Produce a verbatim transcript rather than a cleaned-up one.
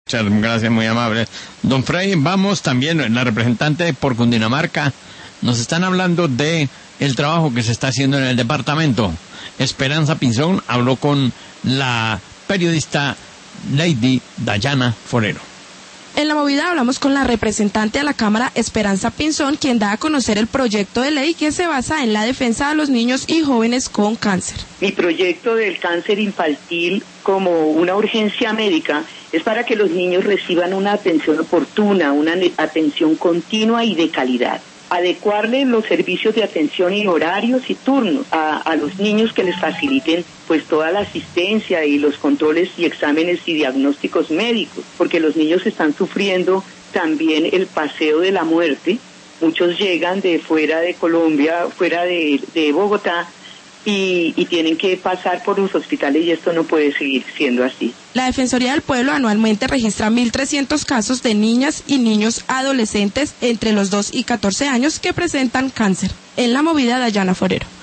Muchas gracias, muy amable. Don Frei, vamos también, la representante por Cundinamarca, nos están hablando de el trabajo que se está haciendo en el departamento. Esperanza Pinzón habló con la periodista Lady Dayana Forero. En la movida hablamos con la representante a la Cámara, Esperanza Pinzón, quien da a conocer el proyecto de ley que se basa en la defensa de los niños y jóvenes con cáncer. Mi proyecto del cáncer infantil como una urgencia médica es para que los niños reciban una atención oportuna, una atención continua y de calidad. Adecuarle los servicios de atención y horarios y turnos a, a los niños que les faciliten pues toda la asistencia y los controles y exámenes y diagnósticos médicos, porque los niños están sufriendo también el paseo de la muerte. Muchos llegan de fuera de Colombia, fuera de, de Bogotá, y, y tienen que pasar por los hospitales y esto no puede seguir siendo así. La Defensoría del Pueblo anualmente registra mil trescientos casos de niñas y niños adolescentes entre los dos y catorce años que presentan cáncer. En la movida, Dayana Forero.